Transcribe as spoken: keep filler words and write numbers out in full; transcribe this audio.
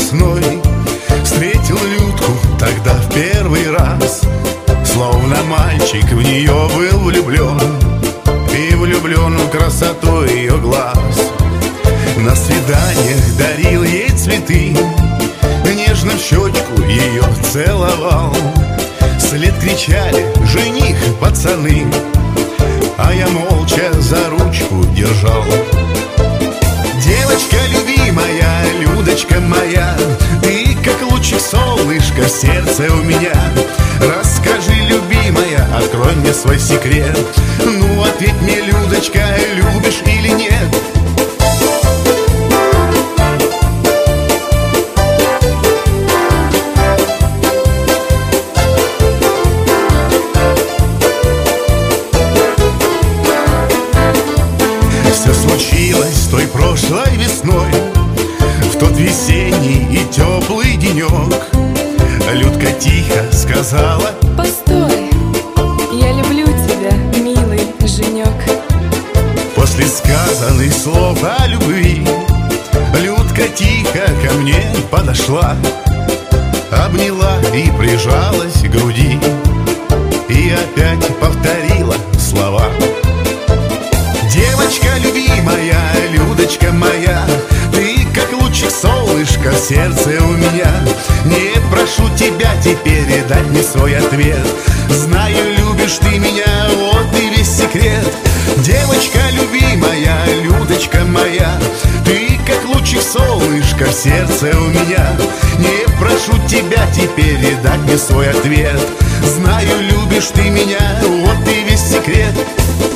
весной встретил Людку тогда в первый раз. Словно мальчик в нее был влюблен, и влюблен в красоту ее глаз. На свиданиях дарил ей цветы, нежно в щечку ее целовал. Вслед кричали: жених, пацаны, а я молча за ручку держал. Девочка любимая, Людочка моя, ты как лучик солнышка в сердце у меня. Расскажи, любимая, открой мне свой секрет. Ну, ответь мне, Людочка, любишь или нет? Все случилось той прошлой весной, в тот весенний и теплый денек. Людка тихо сказала: постой, я люблю тебя, милый женек. После сказанных слов о любви Людка тихо ко мне подошла, обняла и прижалась к груди, и опять повторила слова: девочка любимая, Людочка моя, ты как лучик солнышка в сердце у меня. Не прошу тебя теперь дать мне свой ответ. Знаю, любишь ты меня, вот и весь секрет. Девочка любимая, Людочка моя, ты как лучик солнышка в сердце у меня. Не прошу тебя теперь дать мне свой ответ. Знаю, любишь ты меня, вот и весь секрет.